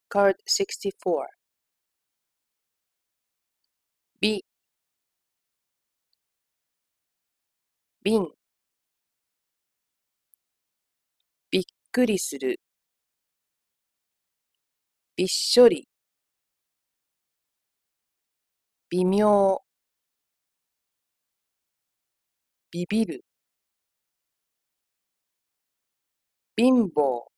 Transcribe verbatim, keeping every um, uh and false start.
Card sixty-four. び、びん、びっくりする、びっしょり、微妙、びびる、貧乏。